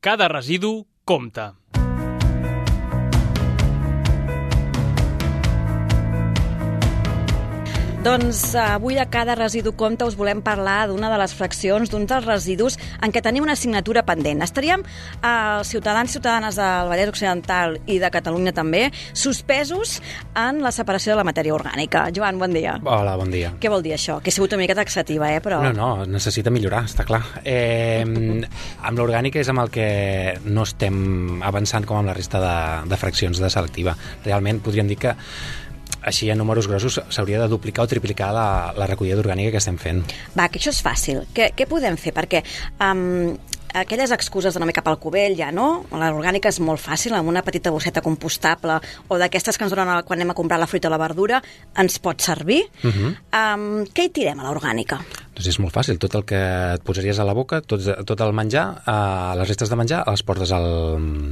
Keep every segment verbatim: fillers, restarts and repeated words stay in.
Cada residu compta. Doncs avui a Cada residu compta us volem parlar d'una de les fraccions, d'un dels residus en què tenim una assignatura pendent. Estaríem els ciutadans i ciutadanes del Vallès Occidental i de Catalunya també suspesos en la separació de la matèria orgànica. Joan, bon dia. Hola, bon dia. Què vol dir això? Que he sigut una mica taxativa, eh? Però... No, no, necessita millorar, està clar. Eh, amb l'orgànica és amb el que no estem avançant com amb la resta de, de fraccions de selectiva. Realment podríem dir que així a números grossos s'hauria de duplicar o triplicar la, la recollida d'orgànica que estem fent. Va, que això és fàcil. Què, què podem fer? Perquè um, aquelles excuses d'anar cap al cubell ja, no? L'orgànica és molt fàcil, amb una petita bosseta compostable o d'aquestes que ens donen quan anem a comprar la fruita o la verdura, ens pot servir. Uh -huh. um, què hi tirem a l'orgànica? Doncs és molt fàcil. Tot el que et posaries a la boca, tot, tot el menjar, eh, les restes de menjar, les portes al...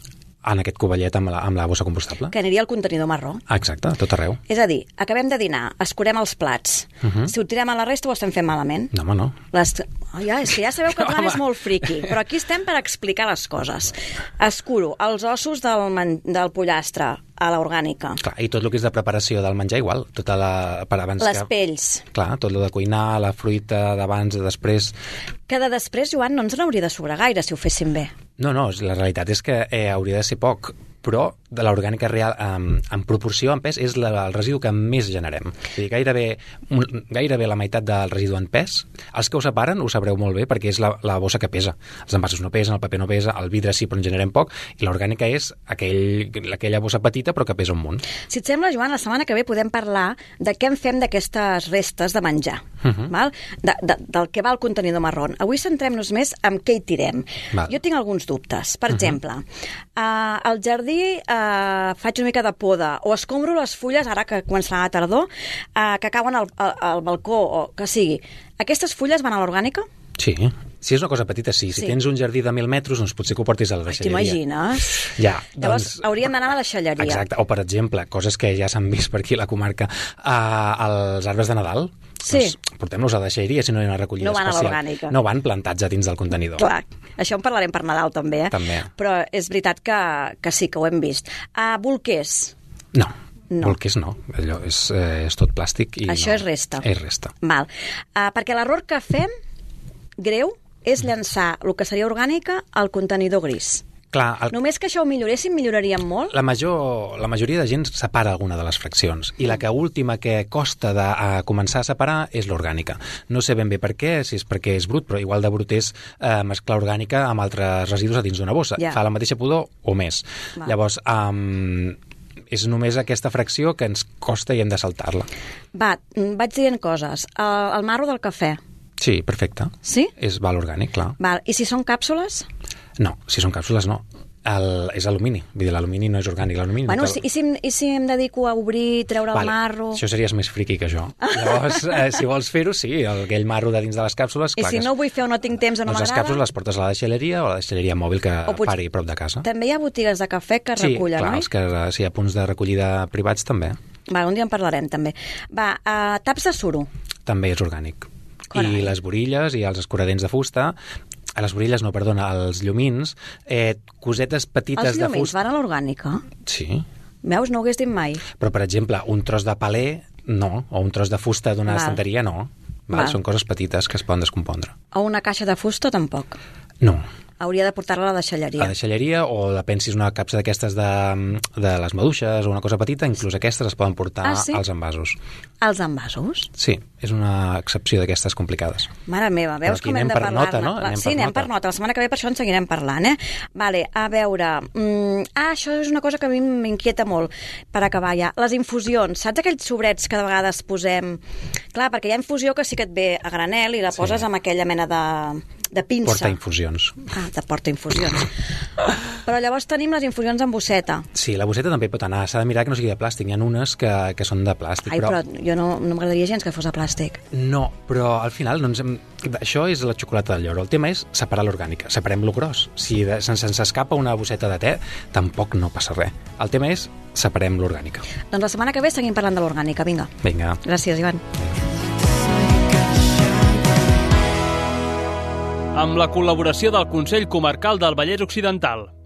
en aquest covellet amb la, amb la bossa compostable. Que aniria al contenidor marró. Exacte, tot arreu. És a dir, acabem de dinar, escurem els plats. Uh -huh. Si ho tirem a la resta ho estem fent malament. No, home, no. Les... Oh, ja, és que ja sabeu que el Joan és molt friqui, però aquí estem per explicar les coses. Escuro els ossos del, man... del pollastre a l'orgànica. Clar, i tot el que és de preparació del menjar igual. Tota la... per abans les que... pells. Clar, tot el de cuinar, la fruita d'abans, de després... Que de després, Joan, no ens n'hauria de sobrar gaire si ho féssim bé. No, no, la realitat és que eh, hauria de ser poc, però de l'orgànica real, en, en proporció, en pes, és la, el residu que més generem. És a dir, gairebé, un, gairebé la meitat del residu en pes, els que ho separen ho sabreu molt bé perquè és la, la bossa que pesa. Els envasos no pesen, el paper no pesa, el vidre sí, però en generem poc, i l'orgànica és aquell, aquella bossa petita però que pesa un munt. Si et sembla, Joan, la setmana que ve podem parlar de què en fem d'aquestes restes de menjar, uh -huh. val? De, de, del que va al contenidor marró. Avui centrem-nos més en què hi tirem. Val. Jo tinc alguns dubtes. Per uh -huh. exemple, uh, al jardí uh, faig una mica de poda o escombro les fulles, ara que començarà la tardor, uh, que cauen al, al, al balcó o que sigui. Aquestes fulles van a l'orgànica? Sí. Si és una cosa petita, sí. Si sí. tens un jardí de mil metres, doncs potser que ho portis a la deixalleria. T'imagines? Ja. Llavors, doncs... hauríem d'anar a la deixalleria. Exacte. O, per exemple, coses que ja s'han vist per aquí a la comarca, uh, els arbres de Nadal. Sí. Doncs portem-los a la deixalleria si no hi ha una recollida no van especial. A l'orgànica. No van plantats a dins del contenidor. Clar. Això en parlarem per Nadal també, eh? També. Però és veritat que, que sí, que ho hem vist. Uh, bolquers. No. No. Bolquers no, allò és, eh, és tot plàstic. I això no. és resta. És resta. Val. Uh, perquè l'error que fem, greu, és llançar el que seria orgànica al contenidor gris. Clar, el... Només que això ho milloréssim, milloraríem molt? La, major, la majoria de gent separa alguna de les fraccions i la que última que costa de a començar a separar és l'orgànica. No sé ben bé per què, si és perquè és brut, però igual de brut és eh, mesclar orgànica amb altres residus a dins d'una bossa. Ja. Fa la mateixa pudor o més. Va. Llavors, um, és només aquesta fracció que ens costa i hem de saltar-la. Va, vaig dient coses. El, el marro del cafè. Sí, perfecte. Sí? És val orgànic, clar. Val. I si són càpsules? No, si són càpsules no. El, és alumini. Vull dir, l'alumini no és orgànic. L'alumini bueno, no si, i, si, i si em dedico a obrir, treure vale. el marro... Això series més friqui que jo. Llavors, eh, si vols fer-ho, sí, el, aquell marro de dins de les càpsules... I clar si no ho vull fer o no tinc temps o no doncs m'agrada... les càpsules les portes a la deixalleria o a la deixalleria mòbil que pot... pari a prop de casa. També hi ha botigues de cafè que sí, recullen, clar, oi? Sí, clar, si hi ha punts de recollida privats també. Va, un dia en parlarem també. Va, uh, taps de suro. També és orgànic. Carai. I les borilles i els escuradents de fusta... A les borilles, no, perdona, els llumins, eh, cosetes petites de fusta... Els llumins van a l'orgànica? Sí. Veus, no ho hagués dit mai. Però, per exemple, un tros de paler, no. O un tros de fusta d'una estanteria, no. Val? Val. Són coses petites que es poden descompondre. O una caixa de fusta, tampoc. No. Hauria de portar-la a la deixalleria. A la deixalleria, o de pensis una capsa d'aquestes de, de les maduixes o una cosa petita, inclús aquestes es poden portar ah, sí? als envasos. Als envasos? Sí, és una excepció d'aquestes complicades. Mare meva, veus com hem de parlar-ne? No? Anem sí, per anem nota. per nota. La setmana que ve per això en seguirem parlant, eh? Vale, a veure... Mm, ah, això és una cosa que a mi m'inquieta molt, per acabar ja. Les infusions. Saps aquells sobrets que de vegades posem... Clar, perquè hi ha infusió que sí que et ve a granel i la sí. poses amb aquella mena de... de pinça. Porta infusions. Ah, de porta infusions. Però llavors tenim les infusions en bosseta. Sí, la bosseta també pot anar. S'ha de mirar que no sigui de plàstic. N'hi ha unes que, que són de plàstic. Ai, però, però jo no, no m'agradaria gens que fos de plàstic. No, però al final no ens hem... això és la xocolata del lloro. El tema és separar l'orgànica. Separem-lo gros. Si de... se'ns se escapa una bosseta de te, tampoc no passa res. El tema és separem l'orgànica. Doncs la setmana que ve seguim parlant de l'orgànica. Vinga. Vinga. Gràcies, Ivan. Vinga. amb la col·laboració del Consell Comarcal del Vallès Occidental.